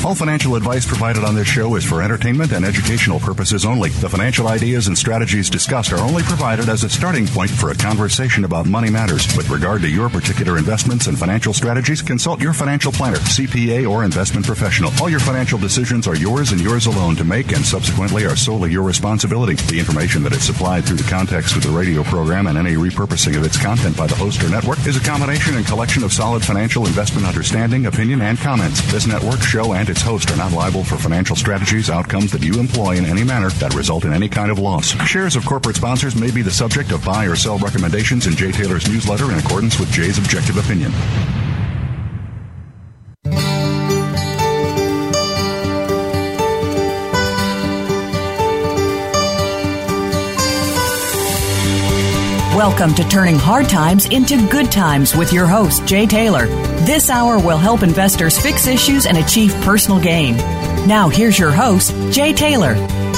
All financial advice provided on this show is for entertainment and educational purposes only. The financial ideas and strategies discussed are only provided as a starting point for a conversation about money matters. With regard to your particular investments and financial strategies, consult your financial planner, CPA, or investment professional. All your financial decisions are yours and yours alone to make and subsequently are solely your responsibility. The information that is supplied through the context of the radio program and any repurposing of its content by the host or network is a combination and collection of solid financial investment understanding, opinion, and comments. This network, show, and its host are not liable for financial strategies, outcomes that you employ in any manner that result in any kind of loss. Shares of corporate sponsors may be the subject of buy or sell recommendations in Jay Taylor's newsletter in accordance with Jay's objective opinion. Welcome to Turning Hard Times into Good Times with your host, Jay Taylor. This hour will help investors fix issues and achieve personal gain. Now, here's your host, Jay Taylor.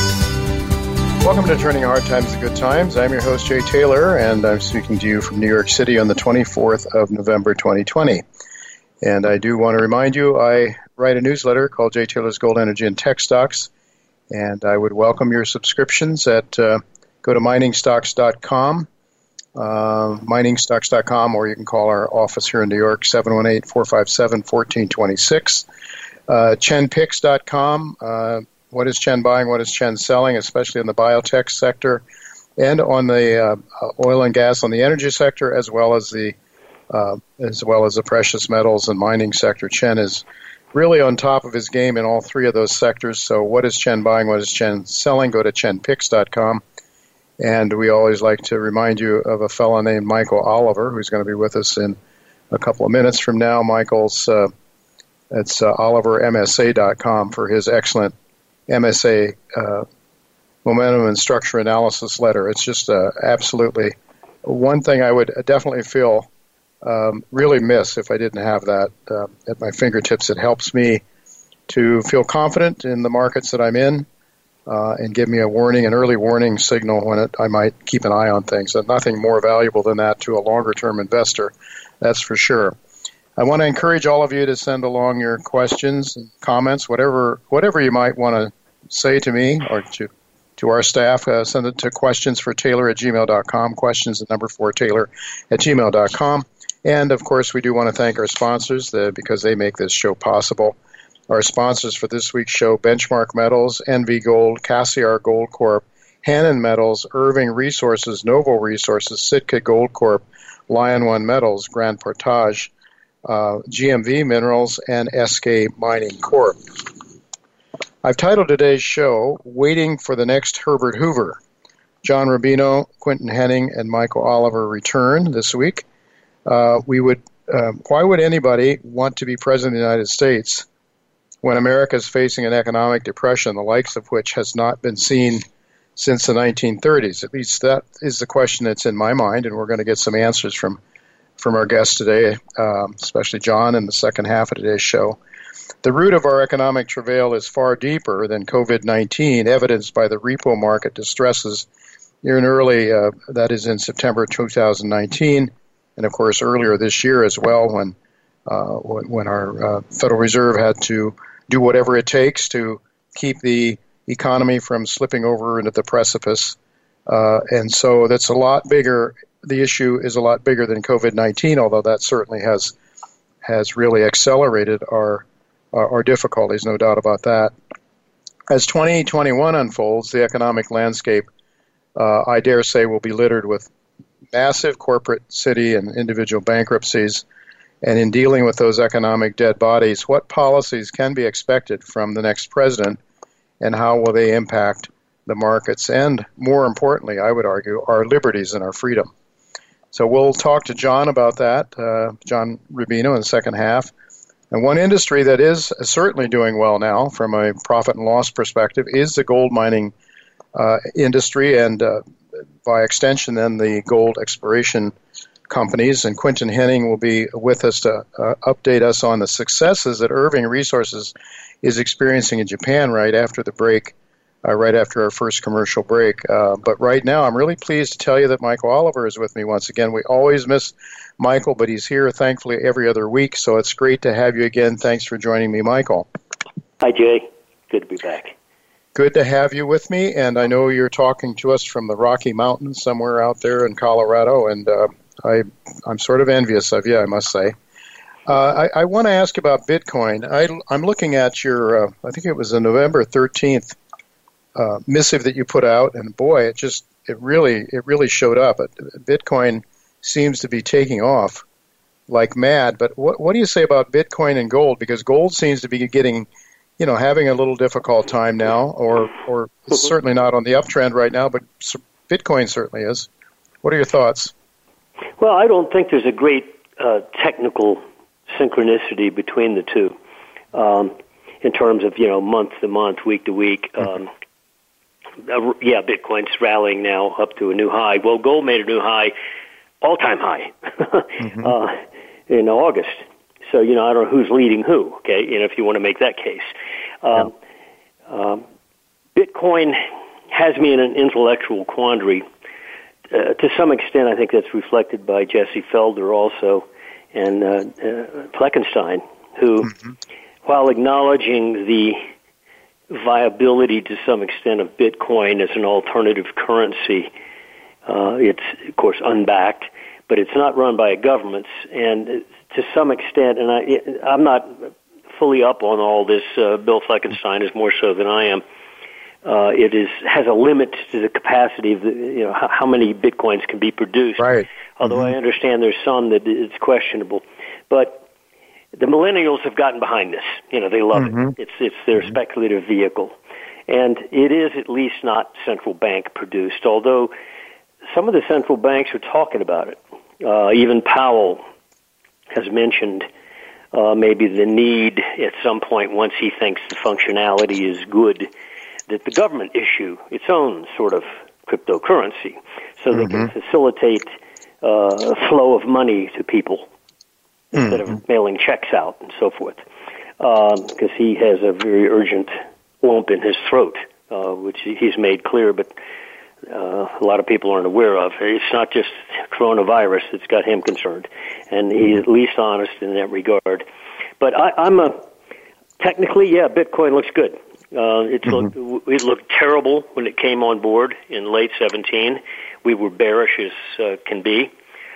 Welcome to Turning Hard Times to Good Times. I'm your host, Jay Taylor, and I'm speaking to you from New York City on the 24th of November, 2020. And I do want to remind you, I write a newsletter called Jay Taylor's Gold, Energy, and Tech Stocks, and I would welcome your subscriptions at go to miningstocks.com. miningstocks.com, or you can call our office here in New York, 718-457-1426. ChenPicks.com. What is Chen buying? What is Chen selling, especially in the biotech sector and on the oil and gas on the energy sector, as well as the precious metals and mining sector. Chen is really on top of his game in all three of those sectors. So what is Chen buying? What is Chen selling? Go to ChenPicks.com. And we always like to remind you of a fellow named Michael Oliver, who's going to be with us in a couple of minutes from now. Michael's, it's OliverMSA.com for his excellent MSA Momentum and Structure Analysis letter. It's just absolutely one thing I would definitely feel really miss if I didn't have that at my fingertips. It helps me to feel confident in the markets that I'm in. And give me an early warning signal when I might keep an eye on things. And nothing more valuable than that to a longer-term investor, that's for sure. I want to encourage all of you to send along your questions and comments, whatever you might want to say to me or to our staff. Send it to questionsfortaylor@gmail.com, questions4taylor@gmail.com. And, of course, we do want to thank our sponsors because they make this show possible. Our sponsors for this week's show: Benchmark Metals, NV Gold, Cassiar Gold Corp, Hannon Metals, Irving Resources, Novo Resources, Sitka Gold Corp, Lion One Metals, Grand Portage, GMV Minerals, and SK Mining Corp. I've titled today's show, Waiting for the Next Herbert Hoover. John Rubino, Quinton Henning, and Michael Oliver return this week. Why would anybody want to be president of the United States when America is facing an economic depression, the likes of which has not been seen since the 1930s? At least that is the question that's in my mind, and we're going to get some answers from our guests today, especially John in the second half of today's show. The root of our economic travail is far deeper than COVID-19, evidenced by the repo market distresses that is in September 2019, and of course earlier this year as well, when our Federal Reserve had to do whatever it takes to keep the economy from slipping over into the precipice. And so that's a lot bigger. The issue is a lot bigger than COVID-19, although that certainly has really accelerated our difficulties, no doubt about that. As 2021 unfolds, the economic landscape, I dare say, will be littered with massive corporate, city, and individual bankruptcies. And in dealing with those economic dead bodies, what policies can be expected from the next president, and how will they impact the markets and, more importantly, I would argue, our liberties and our freedom? So we'll talk to John about that, John Rubino, in the second half. And one industry that is certainly doing well now from a profit and loss perspective is the gold mining industry, and by extension then the gold exploration companies. And Quinton Henning will be with us to update us on the successes that Irving Resources is experiencing in Japan right after the break, right after our first commercial break. But right now, I'm really pleased to tell you that Michael Oliver is with me once again. We always miss Michael, but he's here, thankfully, every other week, so it's great to have you again. Thanks for joining me, Michael. Hi, Jay. Good to be back. Good to have you with me, and I know you're talking to us from the Rocky Mountains somewhere out there in Colorado, and I'm sort of envious of you, I must say. I want to ask about Bitcoin. I'm looking at your, I think it was the November 13th missive that you put out, and boy, it really showed up. Bitcoin seems to be taking off like mad. But what do you say about Bitcoin and gold? Because gold seems to be getting, having a little difficult time now, or it's certainly not on the uptrend right now, but Bitcoin certainly is. What are your thoughts? Well, I don't think there's a great technical synchronicity between the two in terms of, month to month, week to week. Bitcoin's rallying now up to a new high. Well, gold made a new high, all-time high, in August. So, I don't know who's leading who, okay, if you want to make that case. Bitcoin has me in an intellectual quandary. To some extent, I think that's reflected by Jesse Felder also and Fleckenstein, who, while acknowledging the viability to some extent of Bitcoin as an alternative currency, it's, of course, unbacked, but it's not run by governments. And to some extent, and I'm not fully up on all this, Bill Fleckenstein is more so than I am, it has a limit to the capacity of how many Bitcoins can be produced. Right. Although I understand there's some that it's questionable. But the millennials have gotten behind this. They love it. It's their speculative vehicle. And it is at least not central bank produced, although some of the central banks are talking about it. Even Powell has mentioned maybe the need at some point, once he thinks the functionality is good, that the government issue its own sort of cryptocurrency so they can facilitate flow of money to people instead of mailing checks out and so forth, because he has a very urgent lump in his throat, which he's made clear, but a lot of people aren't aware of. It's not just coronavirus that's got him concerned, and he's at least honest in that regard. But technically, Bitcoin looks good. It looked terrible when it came on board in late 2017. We were bearish as can be.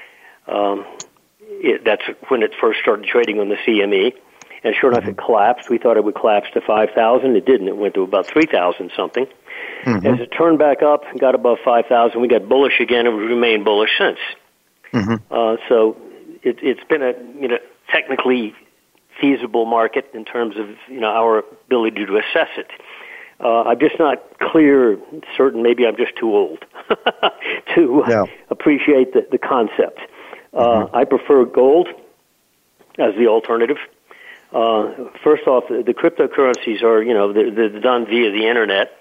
That's when it first started trading on the CME. And sure enough, it collapsed. We thought it would collapse to 5,000. It didn't. It went to about 3,000 something. As it turned back up and got above 5,000, we got bullish again, and we've remained bullish since. So it's been a technically feasible market in terms of our ability to assess it. I'm just not certain. Maybe I'm just too old to appreciate the concept. I prefer gold as the alternative. First off, the cryptocurrencies are, they're done via the internet,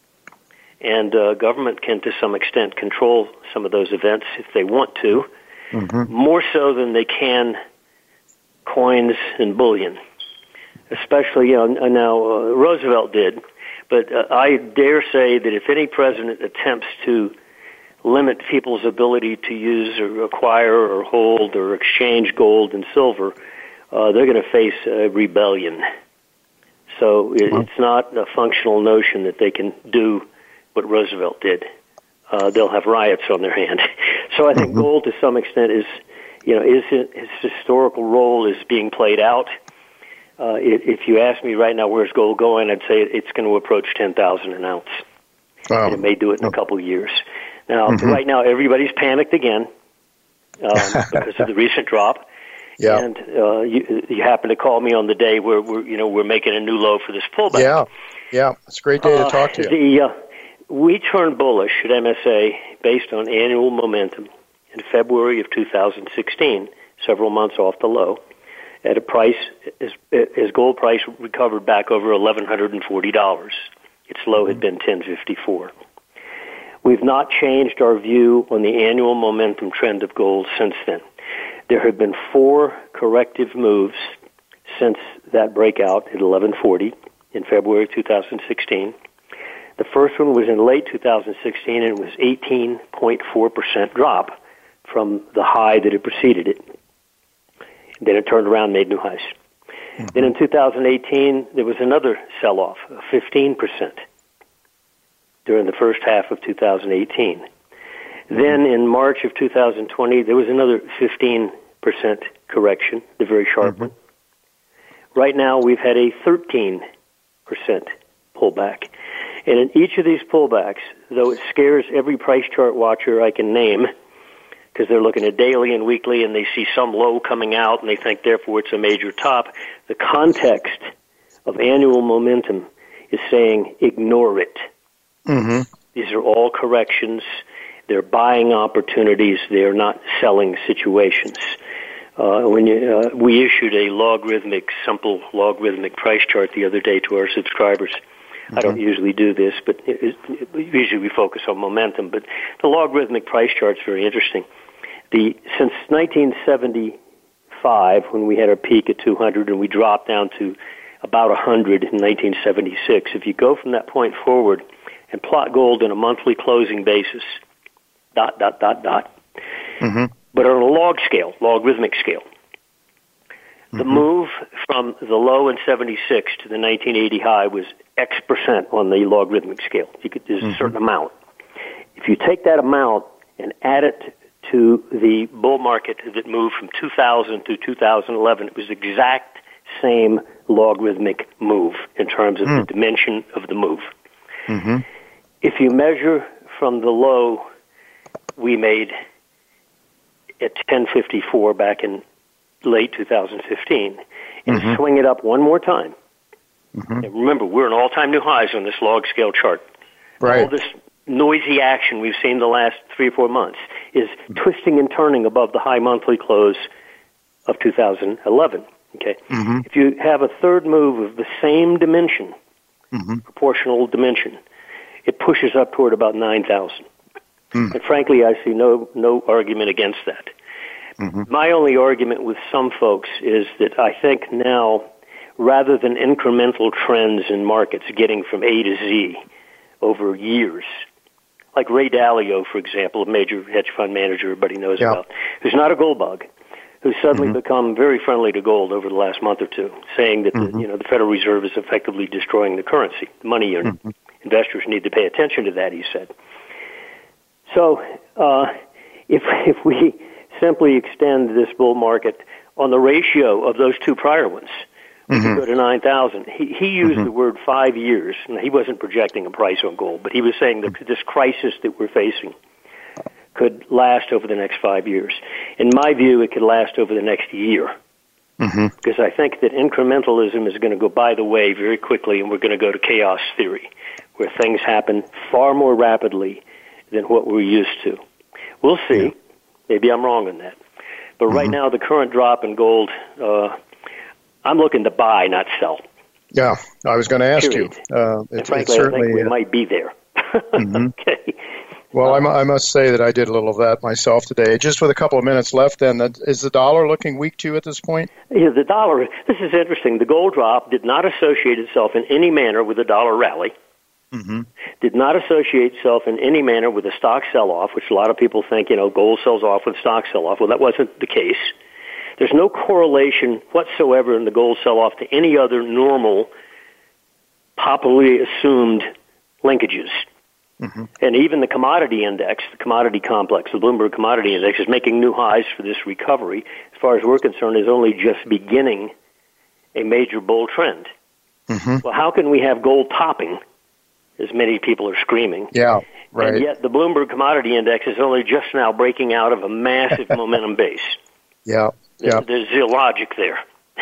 and government can, to some extent, control some of those events if they want to, more so than they can coins and bullion. Especially, now Roosevelt did, but I dare say that if any president attempts to limit people's ability to use or acquire or hold or exchange gold and silver, they're going to face a rebellion. So it's not a functional notion that they can do what Roosevelt did. They'll have riots on their hand. So I think gold, to some extent, is its historical role is being played out. If you ask me right now, where's gold going, I'd say it's going to approach 10,000 an ounce. Wow. And it may do it in a couple of years. Now, right now, everybody's panicked again because of the recent drop. Yeah. And you happen to call me on the day where we're making a new low for this pullback. Yeah, it's a great day to talk to you. We turned bullish at MSA based on annual momentum in February of 2016, several months off the low, at a price as gold price recovered back over $1,140. Its low had been $1,054. We've not changed our view on the annual momentum trend of gold since then. There have been 4 corrective moves since that breakout at 1140 in February 2016. The first one was in late 2016, and it was 18.4% drop from the high that had preceded it. Then it turned around and made new highs. Then in 2018, there was another sell-off of 15% during the first half of 2018. Then in March of 2020, there was another 15% correction, the very sharp one. Right now, we've had a 13% pullback. And in each of these pullbacks, though it scares every price chart watcher I can name, because they're looking at daily and weekly and they see some low coming out and they think, therefore, it's a major top, the context of annual momentum is saying, ignore it. These are all corrections. They're buying opportunities. They're not selling situations. We issued a simple logarithmic price chart the other day to our subscribers. I don't usually do this, but usually we focus on momentum. But the logarithmic price chart is very interesting. Since 1975, when we had our peak at 200 and we dropped down to about 100 in 1976, if you go from that point forward and plot gold on a monthly closing basis, ... but on a logarithmic scale, the move from the low in 76 to the 1980 high was X% on the logarithmic scale. There's a certain amount. If you take that amount and add it to the bull market that moved from 2000 to 2011, it was the exact same logarithmic move in terms of the dimension of the move. If you measure from the low we made at 1054 back in late 2015 and swing it up one more time. And remember, we're in all-time new highs on this log scale chart. Right. All this noisy action we've seen the last 3 or 4 months is twisting and turning above the high monthly close of 2011. Okay. If you have a third move of the same dimension, proportional dimension, it pushes up toward about 9,000. And frankly, I see no argument against that. My only argument with some folks is that I think now, rather than incremental trends in markets getting from A to Z over years, like Ray Dalio, for example, a major hedge fund manager everybody knows about, who's not a gold bug, who's suddenly become very friendly to gold over the last month or two, saying that the Federal Reserve is effectively destroying the currency, the money unit. Investors need to pay attention to that, he said. So if we simply extend this bull market on the ratio of those two prior ones, we can go to 9,000. He used the word 5 years. And he wasn't projecting a price on gold, but he was saying that this crisis that we're facing could last over the next 5 years. In my view, it could last over the next year. Because I think that incrementalism is going to go by the way very quickly, and we're going to go to chaos theory, where things happen far more rapidly than what we're used to. We'll see. Maybe I'm wrong on that. But right now, the current drop in gold, I'm looking to buy, not sell. Yeah, I was going to ask you. Frankly, I think we might be there. Okay. Well, I must say that I did a little of that myself today. Just with a couple of minutes left, then, is the dollar looking weak to you at this point? Yeah, the dollar, this is interesting. The gold drop did not associate itself in any manner with a dollar rally. Did not associate itself in any manner with a stock sell-off, which a lot of people think, gold sells off with stock sell-off. Well, that wasn't the case. There's no correlation whatsoever in the gold sell-off to any other normal, popularly assumed linkages. And even the commodity index, the commodity complex, the Bloomberg Commodity Index, is making new highs for this recovery. As far as we're concerned, is only just beginning a major bull trend. Well, how can we have gold topping, as many people are screaming? Yeah, right. And yet the Bloomberg Commodity Index is only just now breaking out of a massive momentum base. There's zero logic there.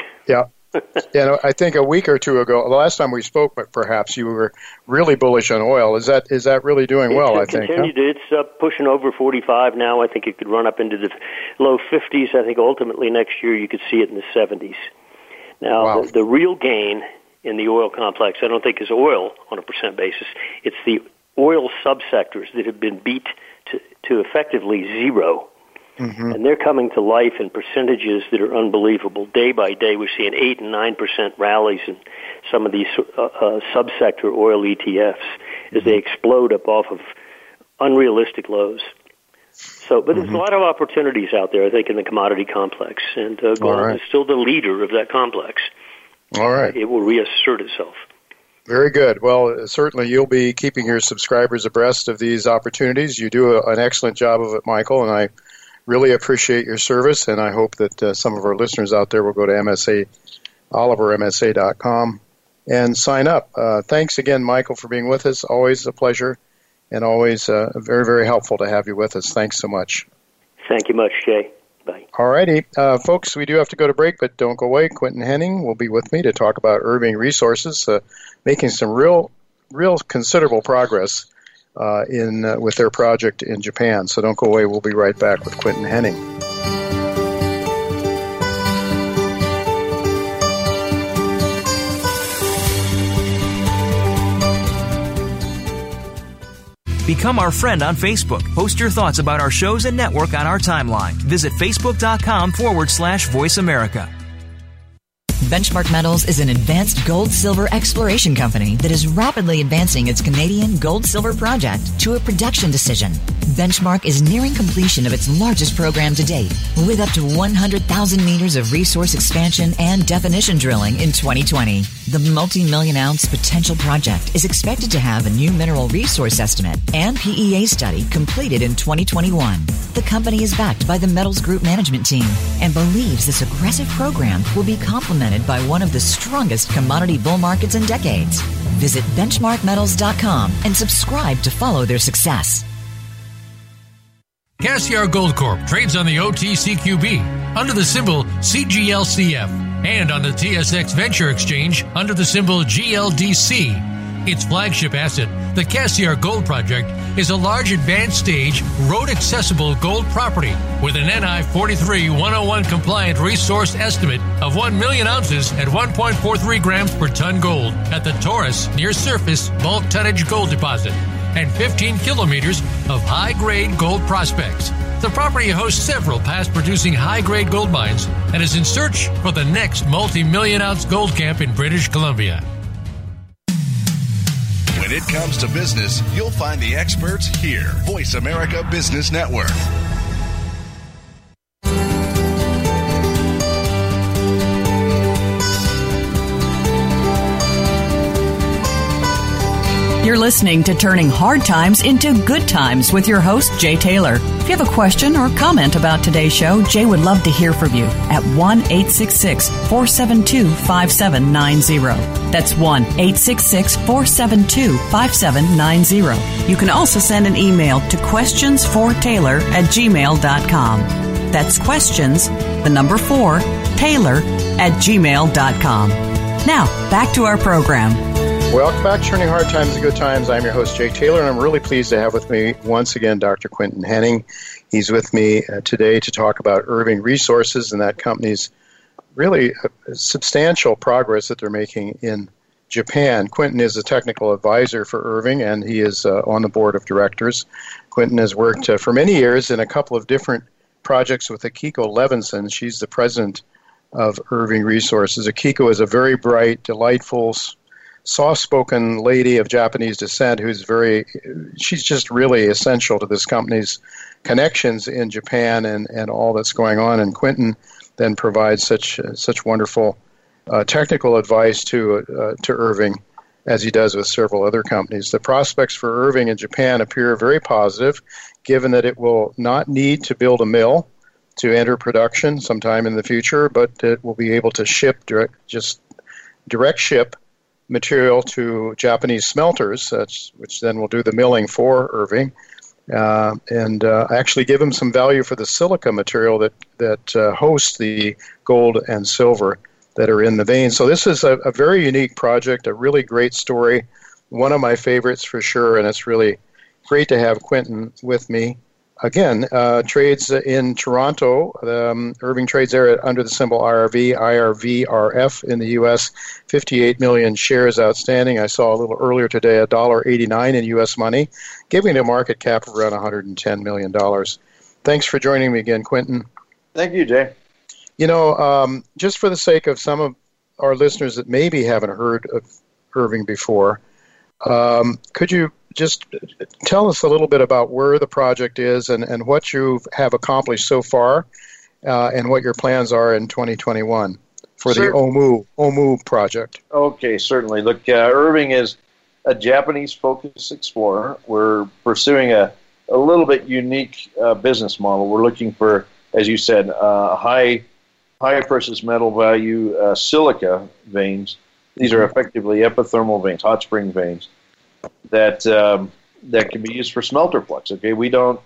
I think a week or two ago, the last time we spoke, but perhaps you were really bullish on oil. Is that really doing well? I think it's pushing over 45 now. I think it could run up into the low 50s. I think ultimately next year you could see it in the 70s. Now, the real gain in the oil complex, I don't think is oil on a percent basis. It's the oil subsectors that have been beat to effectively zero. And they're coming to life in percentages that are unbelievable. Day by day, we're seeing 8 and 9% rallies in some of these subsector oil ETFs as they explode up off of unrealistic lows. So, but there's a lot of opportunities out there, I think, in the commodity complex, and gold is still the leader of that complex. All right. It will reassert itself. Very good. Well, certainly you'll be keeping your subscribers abreast of these opportunities. You do an excellent job of it, Michael, and I really appreciate your service, and I hope that some of our listeners out there will go to olivermsa.com and sign up. Thanks again, Michael, for being with us. Always a pleasure, and always very, very helpful to have you with us. Thanks so much. Thank you much, Jay. Bye. All righty. Folks, we do have to go to break, but don't go away. Quentin Henning will be with me to talk about Irving Resources, making some real considerable progress with their project in Japan. So don't go away. We'll be right back with Quentin Henning. Become our friend on Facebook. Post your thoughts about our shows and network on our timeline. Visit Facebook.com/Voice America. Benchmark Metals is an advanced gold-silver exploration company that is rapidly advancing its Canadian gold-silver project to a production decision. Benchmark is nearing completion of its largest program to date, with up to 100,000 meters of resource expansion and definition drilling in 2020. The multi-million-ounce potential project is expected to have a new mineral resource estimate and PEA study completed in 2021. The company is backed by the Metals Group management team and believes this aggressive program will be complemented by one of the strongest commodity bull markets in decades. Visit benchmarkmetals.com and subscribe to follow their success. Cassiar Gold Corp trades on the OTCQB under the symbol CGLCF and on the TSX Venture Exchange under the symbol GLDC. Its flagship asset, the Cassiar Gold Project, is a large advanced stage, road-accessible gold property with an NI 43-101 compliant resource estimate of 1 million ounces at 1.43 grams per ton gold at the Taurus near-surface bulk tonnage gold deposit and 15 kilometers of high-grade gold prospects. The property hosts several past-producing high-grade gold mines and is in search for the next multi-million-ounce gold camp in British Columbia. When it comes to business, you'll find the experts here. Voice America Business Network. You're listening to Turning Hard Times into Good Times with your host, Jay Taylor. If you have a question or comment about today's show, Jay would love to hear from you at 1-866-472-5790. That's 1-866-472-5790. You can also send an email to questionsfortaylor@gmail.com. That's questions, the number 4, Taylor@gmail.com. Now, back to our program. Welcome back to Turning Hard Times to Good Times. I'm your host, Jay Taylor, and I'm really pleased to have with me once again Dr. Quentin Henning. He's with me today to talk about Irving Resources and that company's really substantial progress that they're making in Japan. Quentin is a technical advisor for Irving, and he is on the board of directors. Quentin has worked for many years in a couple of different projects with Akiko Levinson. She's the president of Irving Resources. Akiko is a very bright, delightful, soft-spoken lady of Japanese descent she's just really essential to this company's connections in Japan and all that's going on. And Quentin then provides such wonderful technical advice to Irving, as he does with several other companies. The prospects for Irving in Japan appear very positive, given that it will not need to build a mill to enter production sometime in the future, but it will be able to direct ship material to Japanese smelters, which then will do the milling for Irving, and actually give them some value for the silica material that hosts the gold and silver that are in the vein. So this is a very unique project, a really great story, one of my favorites for sure, and it's really great to have Quentin with me. Again, trades in Toronto. Irving trades there under the symbol IRVRF in the U.S. 58 million shares outstanding. I saw a little earlier today $1.89 in U.S. money, giving a market cap of around $110 million. Thanks for joining me again, Quentin. Thank you, Jay. You know, just for the sake of some of our listeners that maybe haven't heard of Irving before, could you just tell us a little bit about where the project is and what you have accomplished so far and what your plans are in 2021 for the Omu project. Okay, certainly. Look, Irving is a Japanese-focused explorer. We're pursuing a little bit unique business model. We're looking for, as you said, high precious metal value silica veins. These are effectively epithermal veins, hot spring veins, that can be used for smelter flux. Okay, we don't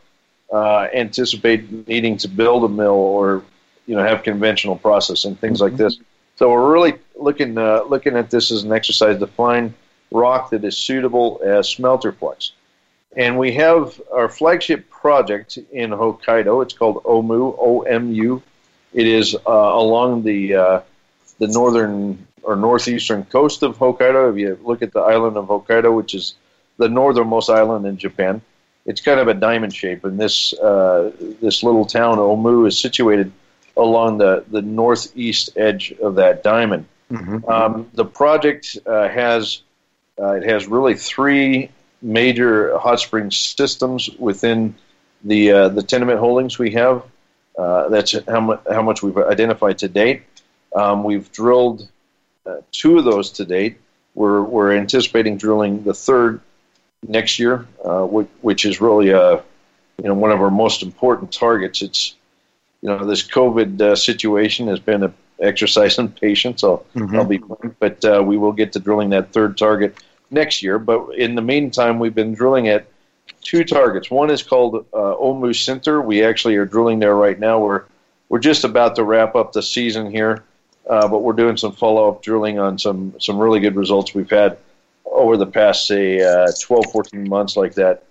anticipate needing to build a mill or have conventional processing, things like this. So we're really looking at this as an exercise to find rock that is suitable as smelter flux. And we have our flagship project in Hokkaido. It's called Omu, O-M-U. It is along the northern or northeastern coast of Hokkaido. If you look at the island of Hokkaido, which is the northernmost island in Japan, it's kind of a diamond shape. And this little town, Omu, is situated along the northeast edge of that diamond. The project has really three major hot spring systems within the tenement holdings we have. That's how much we've identified to date. We've drilled two of those to date. We're anticipating drilling the third next year, which is really one of our most important targets. It's this COVID situation has been an exercise in patience. I'll be frank, but we will get to drilling that third target next year. But in the meantime, we've been drilling at two targets. One is called Omu Center. We actually are drilling there right now. We're just about to wrap up the season here, but we're doing some follow-up drilling on some really good results we've had over the past, say, 12, 14 months like that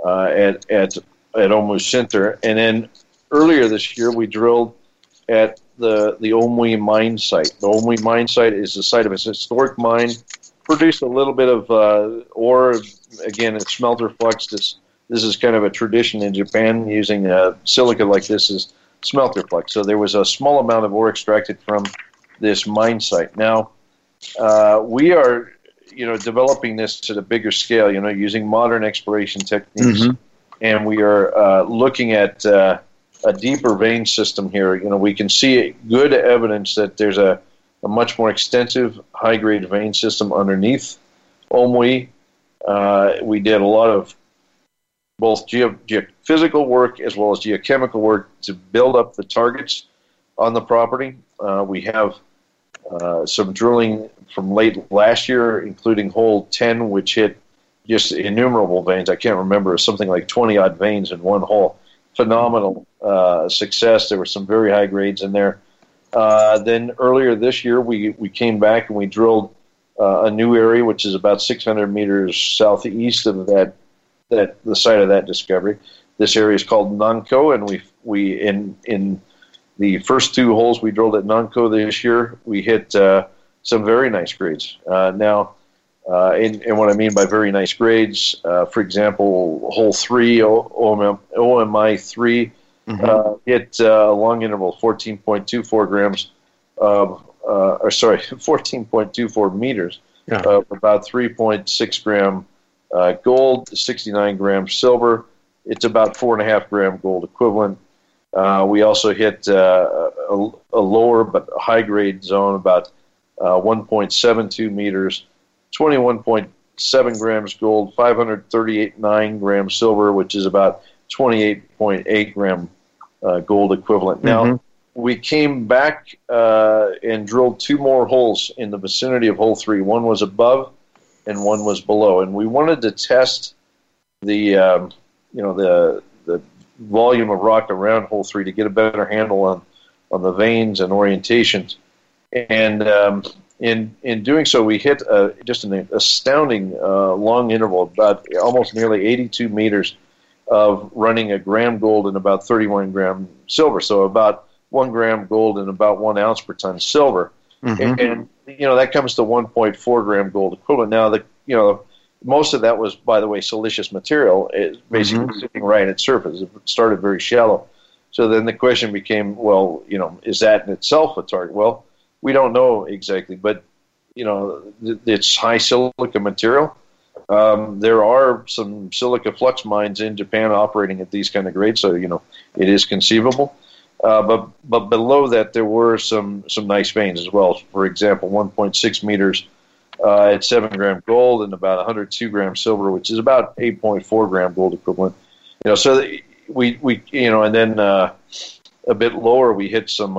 at Omu Center. And then earlier this year, we drilled at the Omui mine site. The Omui mine site is the site of a historic mine. Produced a little bit of ore. Again, it's smelter flux. This is kind of a tradition in Japan, using silica like this as smelter flux. So there was a small amount of ore extracted from this mine site. Now, we are developing this at a bigger scale, using modern exploration techniques. And we are looking at a deeper vein system here. We can see good evidence that there's a much more extensive high-grade vein system underneath Omui. We did a lot of both geophysical work as well as geochemical work to build up the targets on the property. We have some drilling from late last year, including hole 10, which hit just innumerable veins. I can't remember, something like 20-odd veins in one hole. Phenomenal success. There were some very high grades in there. Then earlier this year, we came back and we drilled a new area, which is about 600 meters southeast of the site of that discovery. This area is called Nanko, and we in the first two holes we drilled at Nanko this year, we hit some very nice grades. Now, and what I mean by very nice grades, for example, hole 3, OMI 3, hit long interval 14.24 grams of, 14.24 meters of about 3.6 gram gold, 69 grams silver. It's about 4.5 gram gold equivalent. We also hit a lower but high grade zone, about 1.72 meters, 21.7 grams gold, 538.9 grams silver, which is about 28.8 gram gold equivalent. Now, we came back and drilled two more holes in the vicinity of hole 3. One was above and one was below. And we wanted to test the volume of rock around hole 3 to get a better handle on the veins and orientations. And in doing so, we hit just an astounding long interval, about almost nearly 82 meters of running a gram gold and about 31 gram silver. So about 1 gram gold and about 1 ounce per ton silver. And that comes to 1.4 gram gold equivalent. Now, most of that was, by the way, silicious material. It's basically sitting right at surface. It started very shallow. So then the question became, well, is that in itself a target? Well, we don't know exactly, but it's high silica material. There are some silica flux mines in Japan operating at these kind of grades, so it is conceivable. But below that, there were some nice veins as well. For example, 1.6 meters at 7 gram gold and about 102 gram silver, which is about 8.4 gram gold equivalent. So we and then a bit lower we hit some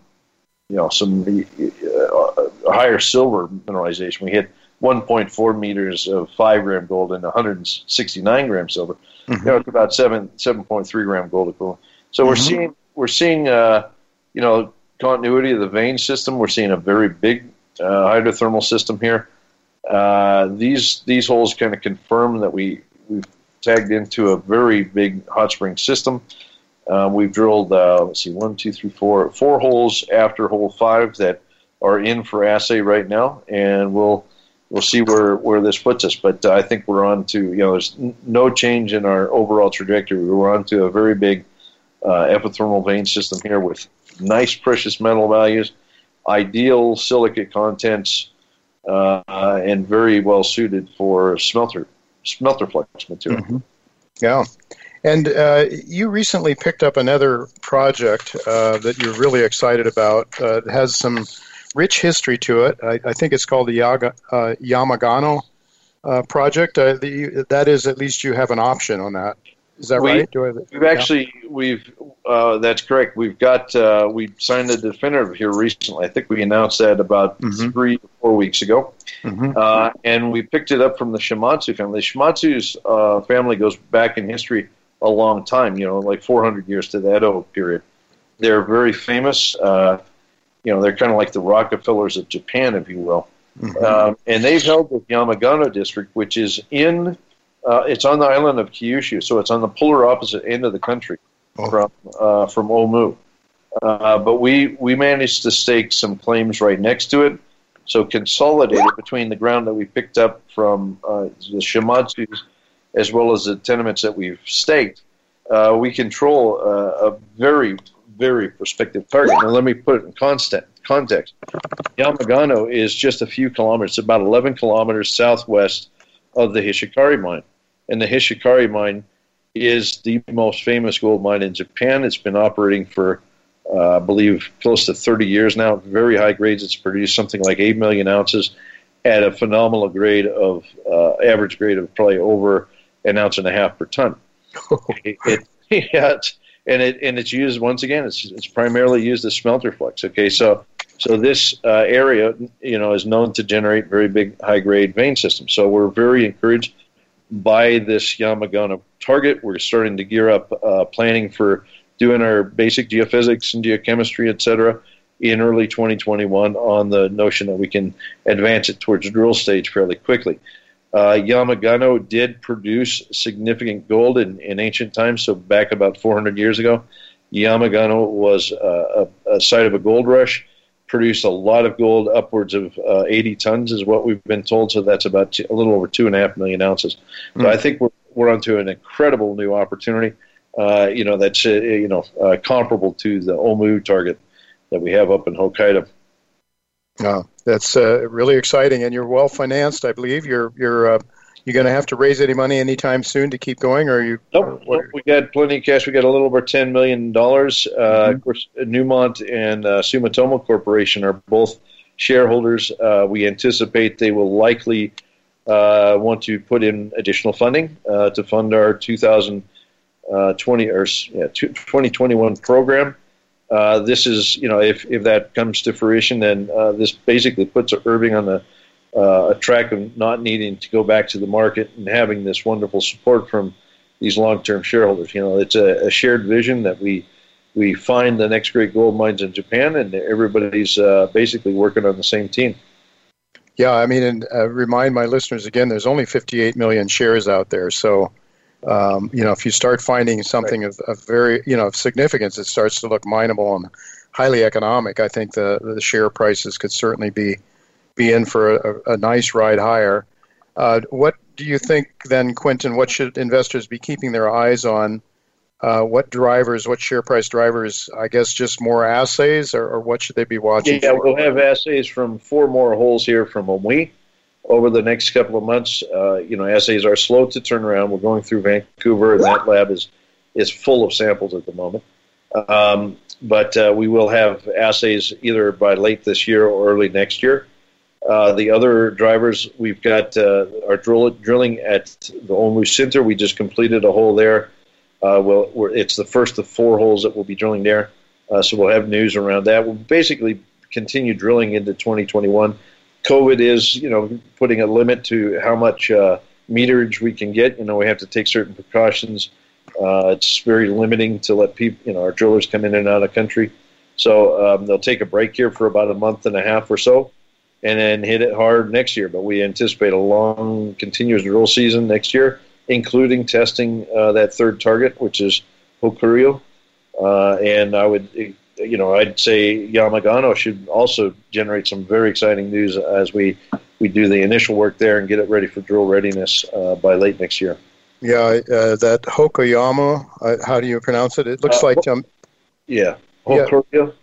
higher silver mineralization. We hit 1.4 meters of 5 gram gold and 169 gram silver. Mm-hmm. It's about 7.3 gram gold equivalent. So we're seeing continuity of the vein system. We're seeing a very big hydrothermal system here. These holes kind of confirm that we've tagged into a very big hot spring system. We've drilled, 4 holes after hole 5 that are in for assay right now, and we'll see where this puts us. But I think we're on to, there's no change in our overall trajectory. We're on to a very big epithermal vein system here with nice precious metal values, ideal silicate contents, and very well suited for smelter flux material. Mm-hmm. Yeah. And you recently picked up another project that you're really excited about. It has some rich history to it. I think it's called the Yamagano project. That is, at least you have an option on that. Is that right? That's correct. We signed a definitive here recently. I think we announced that about 3 to 4 weeks ago. Mm-hmm. And we picked it up from the Shimatsu family. The Shimatsu's family goes back in history a long time, like 400 years to the Edo period. They're very famous. They're kind of like the Rockefellers of Japan, if you will. Mm-hmm. And they've held the Yamagano district, which is it's on the island of Kyushu, so it's on the polar opposite end of the country from Omu. But we managed to stake some claims right next to it, so consolidated between the ground that we picked up from the Shimatsus as well as the tenements that we've staked. We control a very, very prospective target. Now, let me put it in context. Yamagano is just a few kilometers, about 11 kilometers southwest of the Hishikari mine. And the Hishikari mine is the most famous gold mine in Japan. It's been operating for, I believe, close to 30 years now. Very high grades. It's produced something like 8 million ounces at a phenomenal grade of, average grade of probably over 1.5 ounces per ton. It's used, once again, it's primarily used as smelter flux. Okay, so this area, is known to generate very big high-grade vein systems. So we're very encouraged by this Yamagano target. We're starting to gear up planning for doing our basic geophysics and geochemistry, etc., in early 2021 on the notion that we can advance it towards drill stage fairly quickly. Yamagano did produce significant gold in ancient times, so back about 400 years ago. Yamagano was a site of a gold rush, produced a lot of gold, upwards of 80 tons is what we've been told, so that's about a little over 2.5 million ounces. So I think we're onto an incredible new opportunity, that's comparable to the Omu target that we have up in Hokkaido. Oh, that's really exciting, and you're well financed, I believe. You're going to have to raise any money anytime soon to keep going, or you? Nope. We got plenty of cash. We got a little over $10 million. Of course, Newmont and Sumitomo Corporation are both shareholders. We anticipate they will likely want to put in additional funding to fund our 2021 program. This is, if that comes to fruition, then this basically puts Irving on a track of not needing to go back to the market and having this wonderful support from these long-term shareholders. It's a shared vision that we find the next great gold mines in Japan, and everybody's basically working on the same team. Yeah, and remind my listeners again, there's only 58 million shares out there, so if you start finding something of very, of significance, it starts to look mineable and highly economic. I think the share prices could certainly be in for a nice ride higher. What do you think then, Quentin? What should investors be keeping their eyes on? What share price drivers? I guess just more assays, or what should they be watching? Yeah, for? We'll have assays from 4 more holes here from Omui over the next couple of months. Assays are slow to turn around. We're going through Vancouver, and that lab is full of samples at the moment. But we will have assays either by late this year or early next year. The other drivers, we've got our drilling at the Omu Center. We just completed a hole there. It's the first of 4 holes that we'll be drilling there. So we'll have news around that. We'll basically continue drilling into 2021. COVID is, putting a limit to how much meterage we can get. We have to take certain precautions. It's very limiting to let people, our drillers come in and out of country. So they'll take a break here for about a month and a half or so, and then hit it hard next year. But we anticipate a long, continuous drill season next year, including testing that third target, which is Hokurio. And I'd say Yamagano should also generate some very exciting news as we do the initial work there and get it ready for drill readiness by late next year. Yeah, that Hokoyama, how do you pronounce it? It looks like... Hokurio.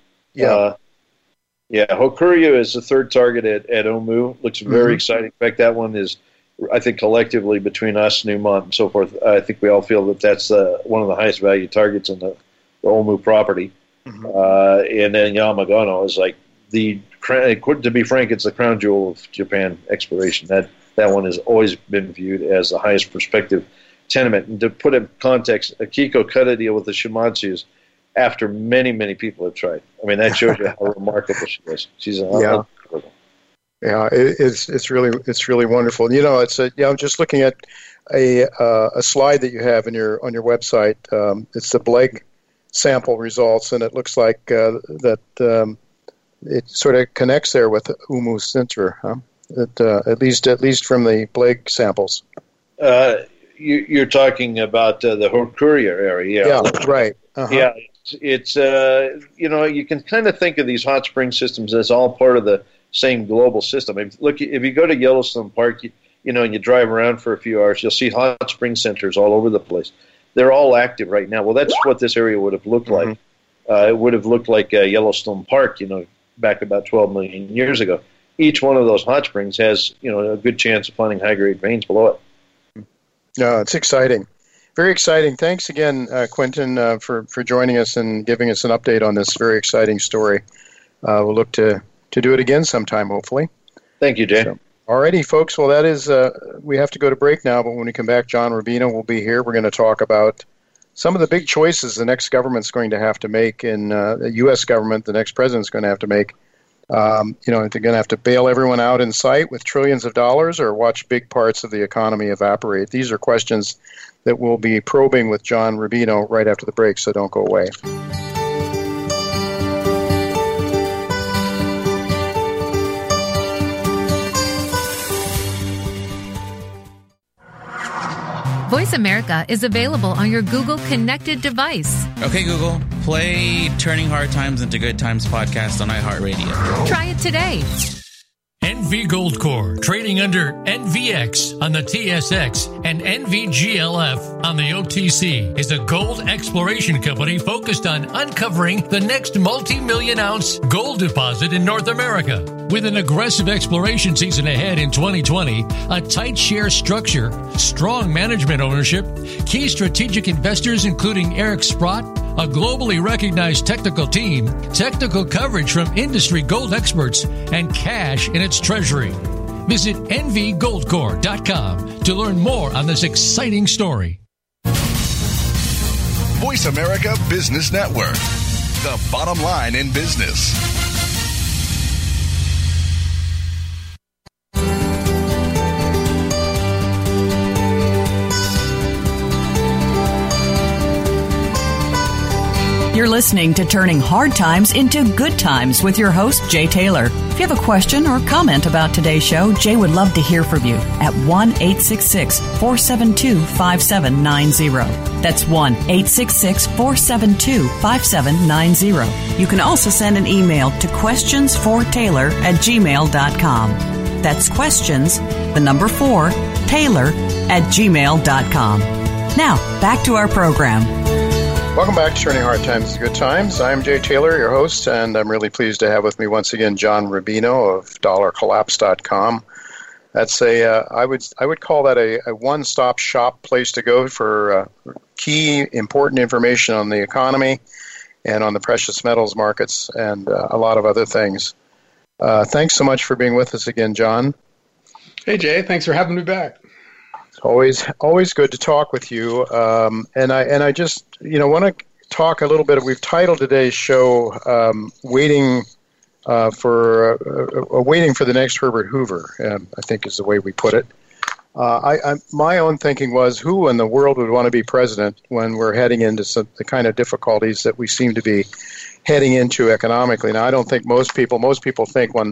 Hokurio is the third target at Omu. Looks very exciting. In fact, that one is, I think, collectively between us, Newmont, and so forth, I think we all feel that that's one of the highest value targets in the Omu property. And then Yamagano is like to be frank, it's the crown jewel of Japan exploration. That one has always been viewed as the highest prospective tenement. And to put it in context, Akiko cut a deal with the Shimatsus after many, many people have tried. I mean, that shows you how remarkable she is. She's unbelievable. Yeah, it's really wonderful. I'm just looking at a slide that you have on your website. It's the Bleg sample results, and it looks like that it sort of connects there with the Omu Center, huh? At least from the Bleg samples. You're talking about the Hokurio area. Yeah, right. Yeah, it's you can kind of think of these hot spring systems as all part of the same global system. If you go to Yellowstone Park, and you drive around for a few hours, you'll see hot spring centers all over the place. They're all active right now. Well, that's what this area would have looked like. It would have looked like Yellowstone Park, back about 12 million years ago. Each one of those hot springs has, a good chance of finding high-grade veins below it. No, it's exciting. Very exciting. Thanks again, Quentin, for joining us and giving us an update on this very exciting story. We'll look to do it again sometime, hopefully. Thank you, Jay. Alrighty, folks. Well, that is, we have to go to break now, but when we come back, John Rubino will be here. We're going to talk about some of the big choices the next government's going to have to make, and the U.S. government, the next president's going to have to make. If they're going to have to bail everyone out in sight with trillions of dollars or watch big parts of the economy evaporate. These are questions that we'll be probing with John Rubino right after the break, so don't go away. Voice America is available on your Google connected device. Okay, Google, play Turning Hard Times into Good Times podcast on iHeartRadio. Try it today. NV Gold Corps, trading under NVX on the TSX and NVGLF on the OTC, is a gold exploration company focused on uncovering the next multi-million-ounce gold deposit in North America. With an aggressive exploration season ahead in 2020, a tight share structure, strong management ownership, key strategic investors including Eric Sprott, a globally recognized technical team, technical coverage from industry gold experts, and cash in its treasury. Visit nvgoldcorps.com to learn more on this exciting story. Voice America Business Network, the bottom line in business. You're listening to Turning Hard Times into Good Times with your host, Jay Taylor. If you have a question or comment about today's show, Jay would love to hear from you at 1-866-472-5790. That's 1-866-472-5790. You can also send an email to questionsfortaylor@gmail.com. That's questions, the number 4, Taylor@gmail.com. Now, back to our program. Welcome back to Turning Hard Times to Good Times. I'm Jay Taylor, your host, and I'm really pleased to have with me once again John Rubino of DollarCollapse.com. That's I would call that a one-stop shop place to go for key important information on the economy and on the precious metals markets and a lot of other things. Thanks so much for being with us again, John. Hey, Jay. Thanks for having me back. Always good to talk with you. And I just want to talk a little bit. We've titled today's show "Waiting for the next Herbert Hoover." I think is the way we put it. My own thinking was, who in the world would want to be president when we're heading into the kind of difficulties that we seem to be heading into economically? Now, I don't think most people think when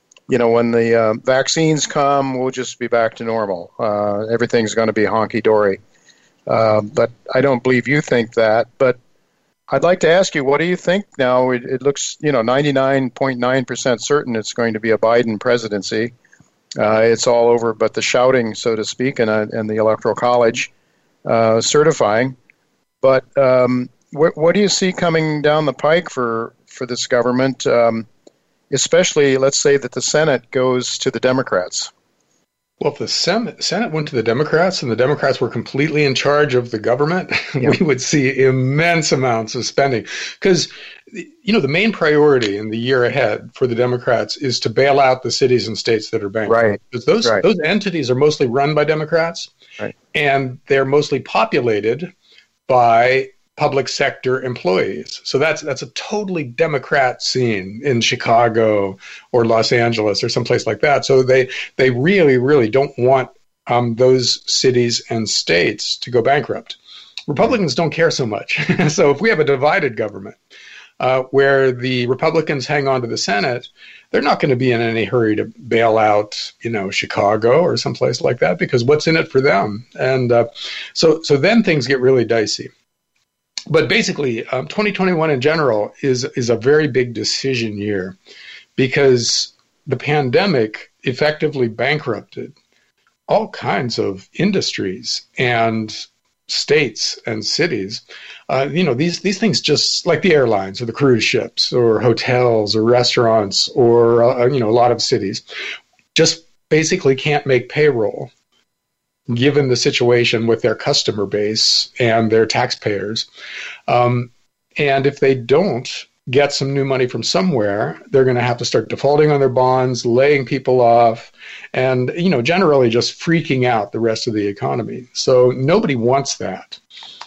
the vaccines come, we'll just be back to normal. Everything's going to be honky-dory. But I don't believe you think that. But I'd like to ask you, what do you think now? It looks, 99.9% certain it's going to be a Biden presidency. It's all over but the shouting, so to speak, and the Electoral College certifying. But what do you see coming down the pike for this government? Especially, let's say that the Senate goes to the Democrats. Well, if the Senate went to the Democrats and the Democrats were completely in charge of the government, we would see immense amounts of spending. Because, the main priority in the year ahead for the Democrats is to bail out the cities and states that are bankrupt. Right. Because those entities are mostly run by Democrats, right, and they're mostly populated by public sector employees. So that's a totally Democrat scene in Chicago or Los Angeles or someplace like that. So they really, really don't want those cities and states to go bankrupt. Republicans don't care so much. So if we have a divided government where the Republicans hang on to the Senate, they're not going to be in any hurry to bail out, Chicago or someplace like that, because what's in it for them? And so then things get really dicey. But basically, 2021 in general is a very big decision year because the pandemic effectively bankrupted all kinds of industries and states and cities. These things, just like the airlines or the cruise ships or hotels or restaurants or, a lot of cities, just basically can't make payroll given the situation with their customer base and their taxpayers. And if they don't get some new money from somewhere, they're going to have to start defaulting on their bonds, laying people off, and, generally just freaking out the rest of the economy. So nobody wants that.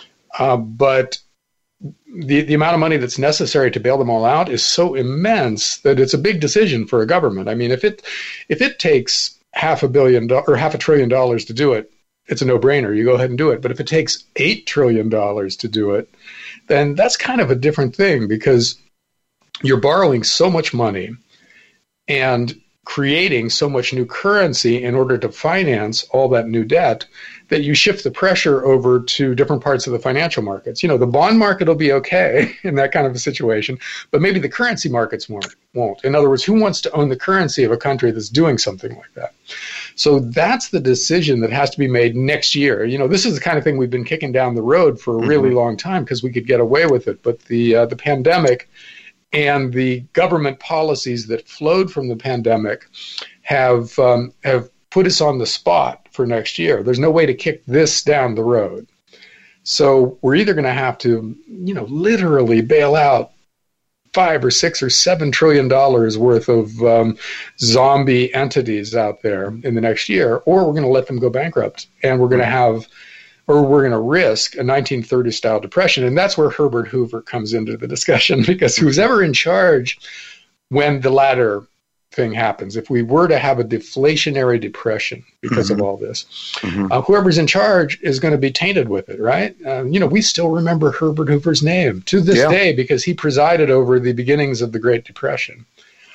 But the amount of money that's necessary to bail them all out is so immense that it's a big decision for a government. I mean, if it takes $500 million or $500 billion to do it, it's a no-brainer. You go ahead and do it. But if it takes $8 trillion to do it, then that's kind of a different thing, because you're borrowing so much money and creating so much new currency in order to finance all that new debt that you shift the pressure over to different parts of the financial markets. The bond market will be okay in that kind of a situation, but maybe the currency markets won't. In other words, who wants to own the currency of a country that's doing something like that? So that's the decision that has to be made next year. This is the kind of thing we've been kicking down the road for a really long time because we could get away with it. But the pandemic and the government policies that flowed from the pandemic have put us on the spot for next year. There's no way to kick this down the road. So we're either going to have to, literally bail out $5 or $6 or $7 trillion worth of zombie entities out there in the next year, or we're going to let them go bankrupt, and we're going to risk a 1930s style depression. And that's where Herbert Hoover comes into the discussion, because who's ever in charge when the latter thing happens, if we were to have a deflationary depression because of all this, whoever's in charge is going to be tainted with it, right? We still remember Herbert Hoover's name to this day because he presided over the beginnings of the Great Depression.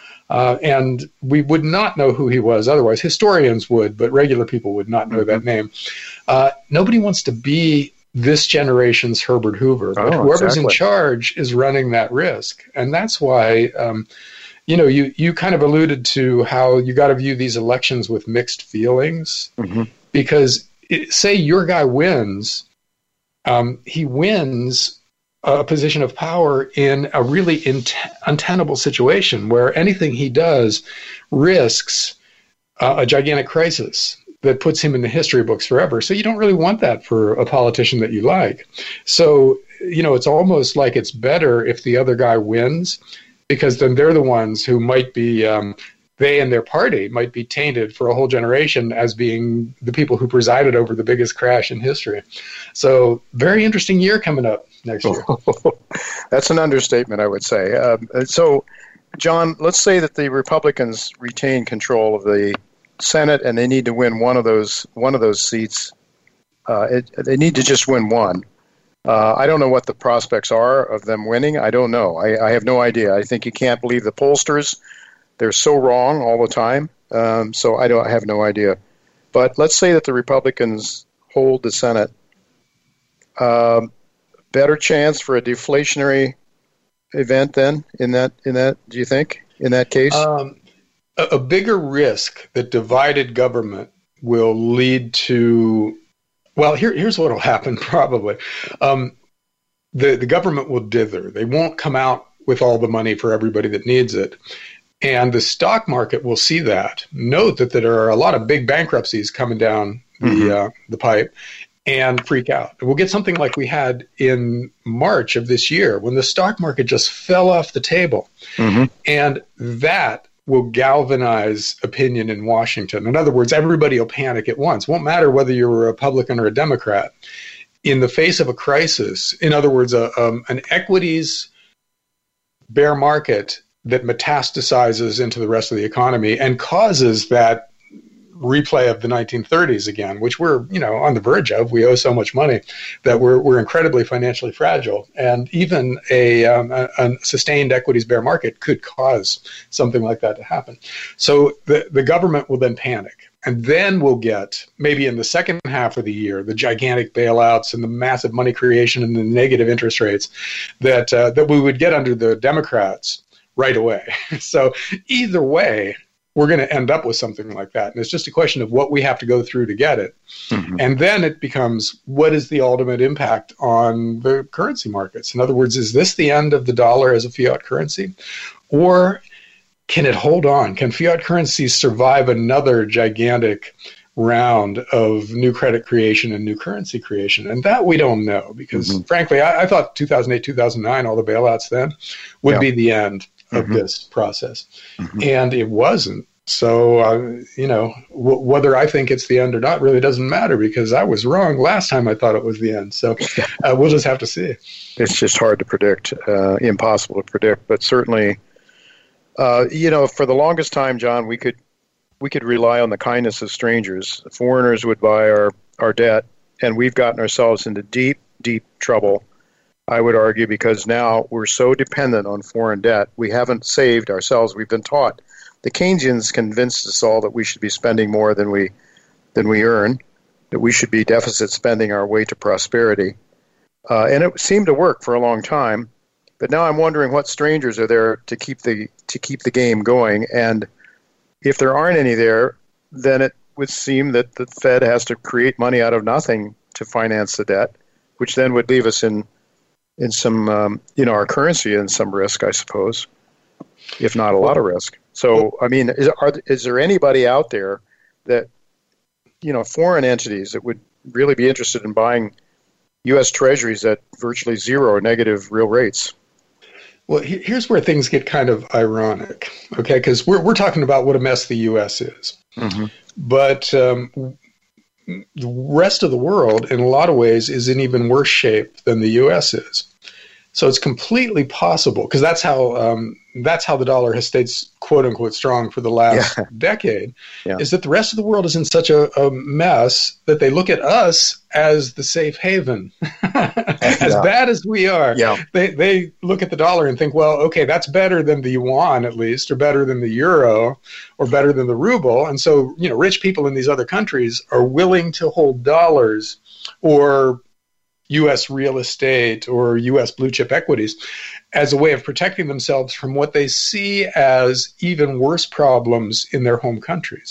And we would not know who he was otherwise. Historians would, but regular people would not know that name. Nobody wants to be this generation's Herbert Hoover, but whoever's in charge is running that risk. And that's why, you kind of alluded to how you got to view these elections with mixed feelings, because say your guy wins, he wins a position of power in a really untenable situation where anything he does risks a gigantic crisis that puts him in the history books forever. So you don't really want that for a politician that you like. So it's almost like it's better if the other guy wins, because then they're the ones who might be, they and their party might be tainted for a whole generation as being the people who presided over the biggest crash in history. So very interesting year coming up next year. That's an understatement, I would say. So, John, let's say that the Republicans retain control of the Senate and they need to win one of those seats. They need to just win one. I don't know what the prospects are of them winning. I don't know. I have no idea. I think you can't believe the pollsters. They're so wrong all the time. So I have no idea. But let's say that the Republicans hold the Senate. Better chance for a deflationary event then in that, do you think, in that case? A bigger risk that divided government will lead to, well, here's what will happen probably. The government will dither. They won't come out with all the money for everybody that needs it. And the stock market will see that. Note that there are a lot of big bankruptcies coming down the pipe and freak out. We'll get something like we had in March of this year when the stock market just fell off the table. And that will galvanize opinion in Washington. In other words, everybody will panic at once. Won't matter whether you're a Republican or a Democrat. In the face of a crisis, in other words, an equities bear market that metastasizes into the rest of the economy and causes that replay of the 1930s again, which we're on the verge of. We owe so much money that we're incredibly financially fragile, and even a sustained equities bear market could cause something like that to happen. So the government will then panic, and then we'll get, maybe in the second half of the year, the gigantic bailouts and the massive money creation and the negative interest rates that we would get under the Democrats right away. So either way, we're going to end up with something like that. And it's just a question of what we have to go through to get it. And then it becomes, what is the ultimate impact on the currency markets? In other words, is this the end of the dollar as a fiat currency? Or can it hold on? Can fiat currencies survive another gigantic round of new credit creation and new currency creation? And that we don't know, because frankly, I thought 2008, 2009, all the bailouts then would be the end of this process. And it wasn't. So, whether I think it's the end or not really doesn't matter, because I was wrong last time I thought it was the end. So we'll just have to see. It's just hard to predict, impossible to predict. But certainly, for the longest time, John, we could rely on the kindness of strangers. Foreigners would buy our debt, and we've gotten ourselves into deep, deep trouble, I would argue, because now we're so dependent on foreign debt. We haven't saved ourselves. We've been taught. The Keynesians convinced us all that we should be spending more than we earn, that we should be deficit spending our way to prosperity. And it seemed to work for a long time. But now I'm wondering what strangers are there to keep the game going. And if there aren't any there, then it would seem that the Fed has to create money out of nothing to finance the debt, which then would leave us in some, our currency in some risk, I suppose, if not a lot of risk. So, I mean, is there anybody out there that, foreign entities that would really be interested in buying U.S. Treasuries at virtually zero or negative real rates? Well, here's where things get kind of ironic, okay? Because we're talking about what a mess the U.S. is. But the rest of the world, in a lot of ways, is in even worse shape than the U.S. is. So it's completely possible, because that's how the dollar has stayed quote unquote strong for the last decade, is that the rest of the world is in such a mess that they look at us as the safe haven. As bad as we are, they look at the dollar and think, well, okay, that's better than the yuan at least, or better than the euro, or better than the ruble. And so, rich people in these other countries are willing to hold dollars or U.S. real estate or U.S. blue chip equities as a way of protecting themselves from what they see as even worse problems in their home countries.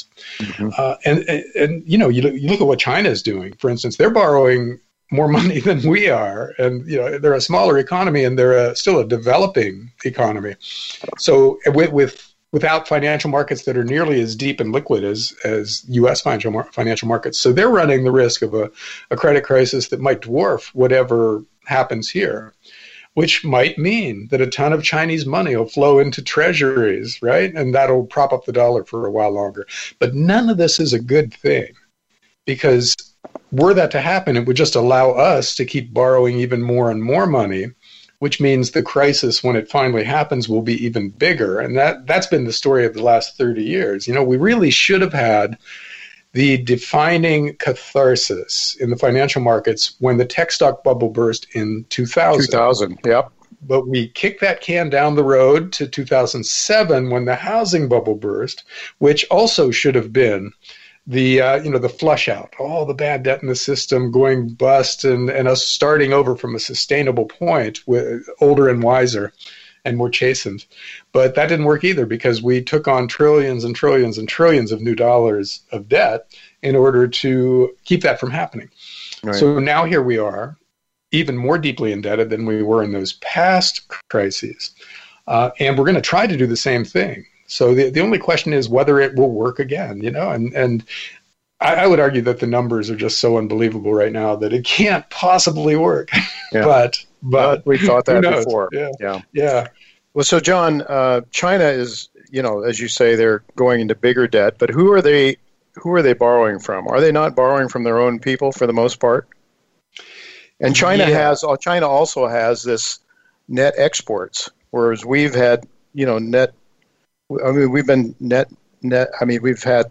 And you look at what China is doing. For instance, they're borrowing more money than we are, and they're a smaller economy, and they're still a developing economy. So without financial markets that are nearly as deep and liquid as U.S. financial markets. So they're running the risk of a credit crisis that might dwarf whatever happens here, which might mean that a ton of Chinese money will flow into treasuries, right? And that'll prop up the dollar for a while longer. But none of this is a good thing, because were that to happen, it would just allow us to keep borrowing even more and more money, which means the crisis, when it finally happens, will be even bigger. And that's been the story of the last 30 years. We really should have had the defining catharsis in the financial markets when the tech stock bubble burst in 2000. 2000, yep. But we kicked that can down the road to 2007 when the housing bubble burst, which also should have been the flush out, all the bad debt in the system going bust, and us starting over from a sustainable point, with older and wiser and more chastened. But that didn't work either, because we took on trillions and trillions and trillions of new dollars of debt in order to keep that from happening. Right. So now here we are, even more deeply indebted than we were in those past crises. And we're going to try to do the same thing. So the only question is whether it will work again, and I would argue that the numbers are just so unbelievable right now that it can't possibly work. Yeah. but we thought that before. Yeah. Well, so John, China is, as you say, they're going into bigger debt, but who are they borrowing from? Are they not borrowing from their own people for the most part? And China also has this net exports, whereas we've had, net. I mean, we've been net. I mean, we've had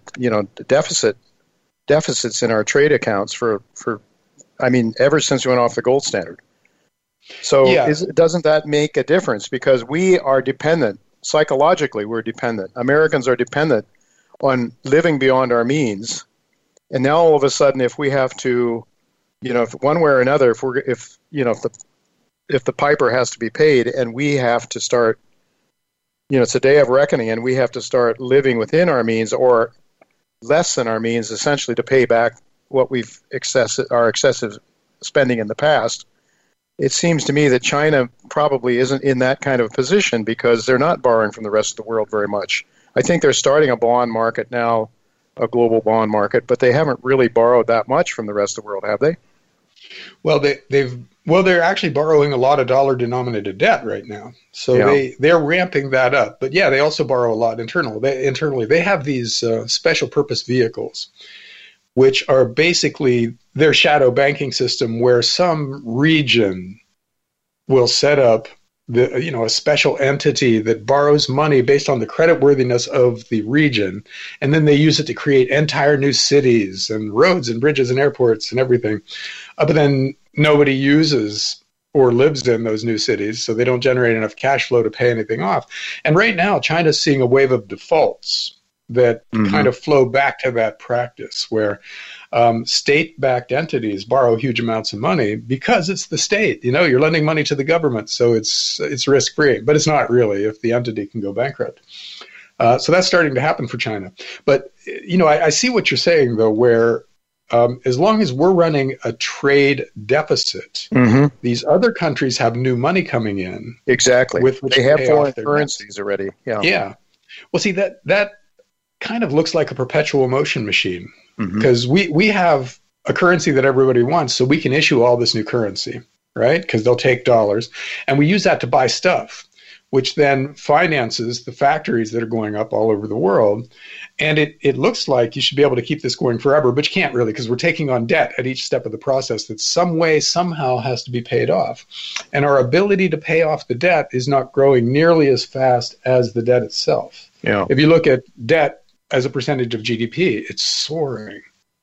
deficits in our trade accounts for ever since we went off the gold standard. So doesn't that make a difference? Because we are dependent psychologically. We're dependent. Americans are dependent on living beyond our means, and now all of a sudden, if we have to, if one way or another, if the piper has to be paid, and we have to start. It's a day of reckoning, and we have to start living within our means or less than our means, essentially, to pay back what our excessive spending in the past. It seems to me that China probably isn't in that kind of position because they're not borrowing from the rest of the world very much. I think they're starting a bond market now, a global bond market, but they haven't really borrowed that much from the rest of the world, have they? Well, they're actually borrowing a lot of dollar-denominated debt right now. So they're ramping that up. But they also borrow a lot internally. They have these special purpose vehicles, which are basically their shadow banking system, where some region will set up a special entity that borrows money based on the creditworthiness of the region, and then they use it to create entire new cities and roads and bridges and airports and everything. But then nobody uses or lives in those new cities, so they don't generate enough cash flow to pay anything off. And right now, China's seeing a wave of defaults that kind of flow back to that practice, where state-backed entities borrow huge amounts of money because it's the state. You're lending money to the government, so it's risk-free. But it's not really if the entity can go bankrupt. So that's starting to happen for China. But, I see what you're saying, though, where as long as we're running a trade deficit, these other countries have new money coming in. Exactly. With which they have foreign currencies already. Yeah. Well, see, that kind of looks like a perpetual motion machine, because we have a currency that everybody wants, so we can issue all this new currency, right? Because they'll take dollars, and we use that to buy stuff, which then finances the factories that are going up all over the world. And it looks like you should be able to keep this going forever, but you can't really, because we're taking on debt at each step of the process that some way, somehow has to be paid off. And our ability to pay off the debt is not growing nearly as fast as the debt itself. Yeah. If you look at debt as a percentage of GDP, it's soaring.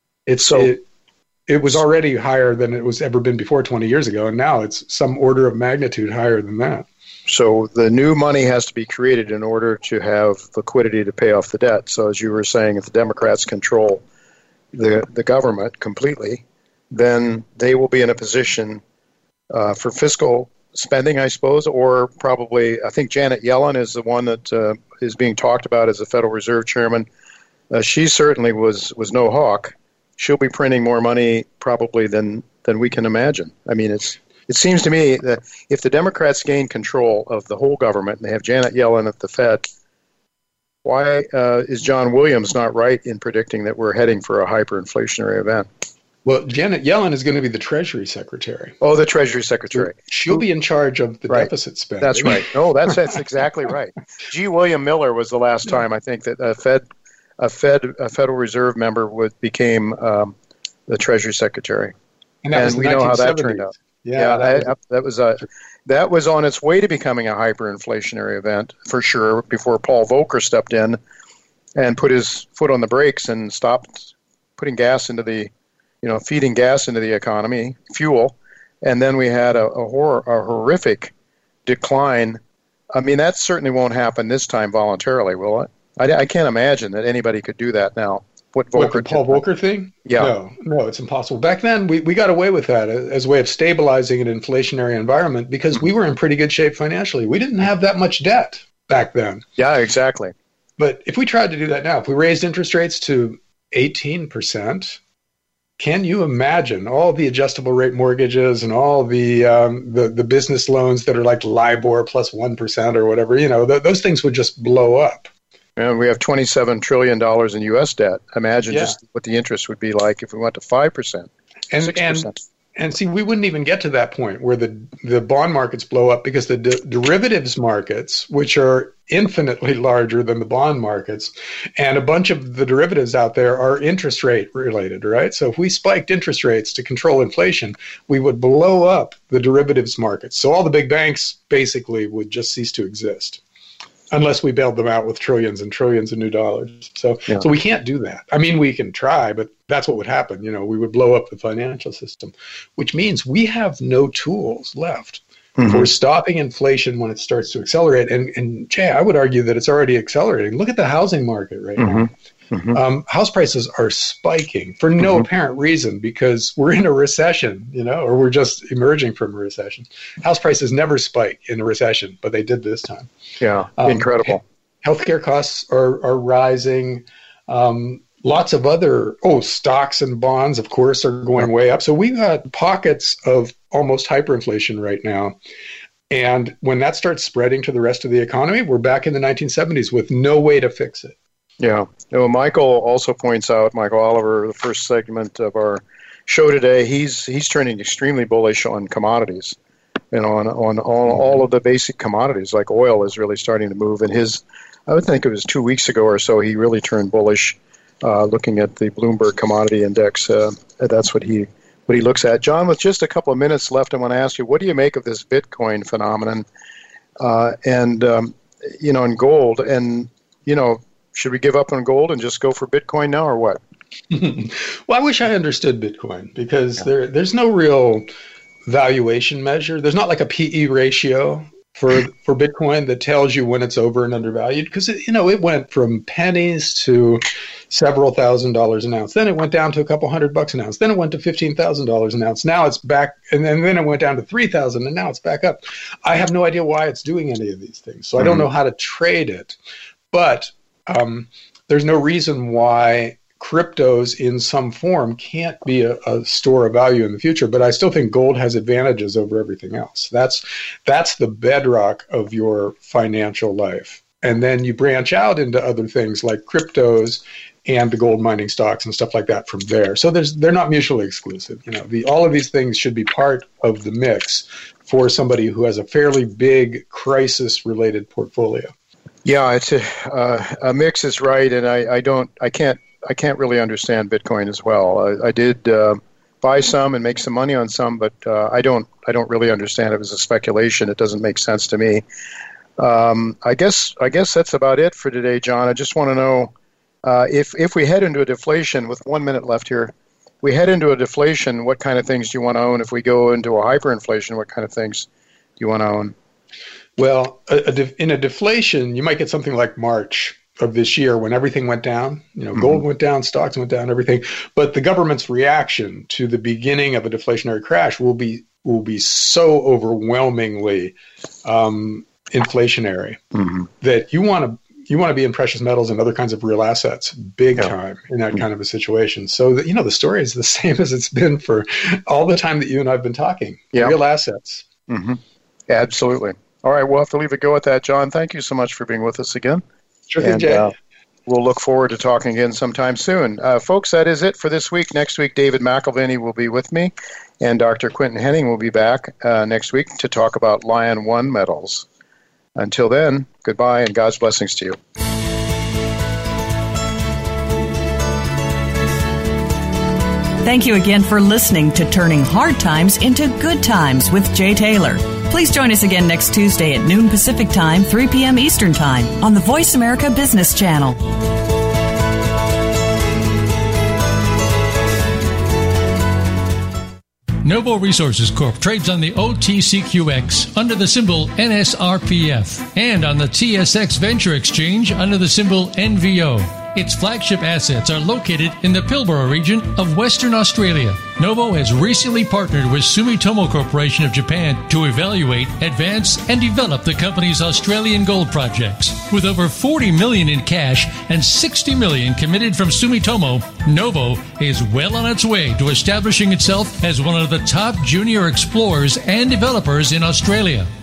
It was already higher than it was ever been before 20 years ago, and now it's some order of magnitude higher than that. So the new money has to be created in order to have liquidity to pay off the debt. So as you were saying, if the Democrats control the government completely, then they will be in a position for fiscal spending, I suppose, or probably, I think Janet Yellen is the one that is being talked about as the Federal Reserve Chairman. She certainly was no hawk. She'll be printing more money probably than we can imagine. I mean, it seems to me that if the Democrats gain control of the whole government and they have Janet Yellen at the Fed, why is John Williams not right in predicting that we're heading for a hyperinflationary event? Well, Janet Yellen is going to be the Treasury Secretary. Oh, the Treasury Secretary. She'll be in charge of the deficit spending. That's right. No, that's exactly right. G. William Miller was the last time I think that a Federal Reserve member became the Treasury Secretary, and we know how that turned out. That was on its way to becoming a hyperinflationary event for sure. Before Paul Volcker stepped in and put his foot on the brakes and stopped putting gas into the, feeding gas into the economy, fuel, and then we had a horrific decline. I mean, that certainly won't happen this time voluntarily, will it? I can't imagine that anybody could do that now. What the Paul Volcker thing? Yeah. No, it's impossible. Back then, we got away with that as a way of stabilizing an inflationary environment because we were in pretty good shape financially. We didn't have that much debt back then. Yeah, exactly. But if we tried to do that now, if we raised interest rates to 18%, can you imagine all the adjustable rate mortgages and all the business loans that are like LIBOR plus 1% or whatever? Those things would just blow up. And we have $27 trillion in U.S. debt. Imagine just what the interest would be like if we went to 5%, 6%. And see, we wouldn't even get to that point where the bond markets blow up because the derivatives markets, which are infinitely larger than the bond markets, and a bunch of the derivatives out there are interest rate related, right? So if we spiked interest rates to control inflation, we would blow up the derivatives markets. So all the big banks basically would just cease to exist. Unless we bailed them out with trillions and trillions of new dollars. So we can't do that. I mean, we can try, but that's what would happen. We would blow up the financial system, which means we have no tools left for stopping inflation when it starts to accelerate. And Jay, I would argue that it's already accelerating. Look at the housing market right now. House prices are spiking for no apparent reason because we're in a recession, or we're just emerging from a recession. House prices never spike in a recession, but they did this time. Yeah, incredible. Healthcare costs are rising. Lots of other, stocks and bonds, of course, are going way up. So we've got pockets of almost hyperinflation right now. And when that starts spreading to the rest of the economy, we're back in the 1970s with no way to fix it. Yeah. Michael also points out, Michael Oliver, the first segment of our show today, he's turning extremely bullish on commodities and on all of the basic commodities, like oil is really starting to move. And I would think it was 2 weeks ago or so, he really turned bullish looking at the Bloomberg Commodity Index. That's what he looks at. John, with just a couple of minutes left, I want to ask you, what do you make of this Bitcoin phenomenon and gold? And, should we give up on gold and just go for Bitcoin now or what? Well, I wish I understood Bitcoin because there's no real valuation measure. There's not like a PE ratio for Bitcoin that tells you when it's over and undervalued because, it went from pennies to several $1,000s an ounce. Then it went down to a couple $100 an ounce. Then it went to $15,000 an ounce. Now it's back, and then it went down to $3,000, and now it's back up. I have no idea why it's doing any of these things, so I don't know how to trade it. But there's no reason why cryptos in some form can't be a store of value in the future. But I still think gold has advantages over everything else. That's the bedrock of your financial life. And then you branch out into other things like cryptos and the gold mining stocks and stuff like that from there. So they're not mutually exclusive. All of these things should be part of the mix for somebody who has a fairly big crisis-related portfolio. Yeah, it's a mix is right, and I can't really understand Bitcoin as well. I did buy some and make some money on some, but I don't really understand it as a speculation. It doesn't make sense to me. I guess that's about it for today, John. I just want to know if we head into a deflation with 1 minute left here. We head into a deflation. What kind of things do you want to own? If we go into a hyperinflation, what kind of things do you want to own? Well, in a deflation, you might get something like March of this year when everything went down. Gold went down, stocks went down, everything. But the government's reaction to the beginning of a deflationary crash will be so overwhelmingly inflationary that you want to be in precious metals and other kinds of real assets big time in that kind of a situation. So that the story is the same as it's been for all the time that you and I have been talking. Real assets. Absolutely. All right, we'll have to leave it go at that, John. Thank you so much for being with us again. Sure thing, Jay. we'll look forward to talking again sometime soon. Folks, that is it for this week. Next week, David McElvany will be with me, and Dr. Quentin Henning will be back next week to talk about Lion One metals. Until then, goodbye and God's blessings to you. Thank you again for listening to Turning Hard Times into Good Times with Jay Taylor. Please join us again next Tuesday at noon Pacific Time, 3 p.m. Eastern Time on the Voice America Business Channel. Novo Resources Corp. trades on the OTCQX under the symbol NSRPF and on the TSX Venture Exchange under the symbol NVO. Its flagship assets are located in the Pilbara region of Western Australia. Novo has recently partnered with Sumitomo Corporation of Japan to evaluate, advance, and develop the company's Australian gold projects. With over $40 million in cash and $60 million committed from Sumitomo, Novo is well on its way to establishing itself as one of the top junior explorers and developers in Australia.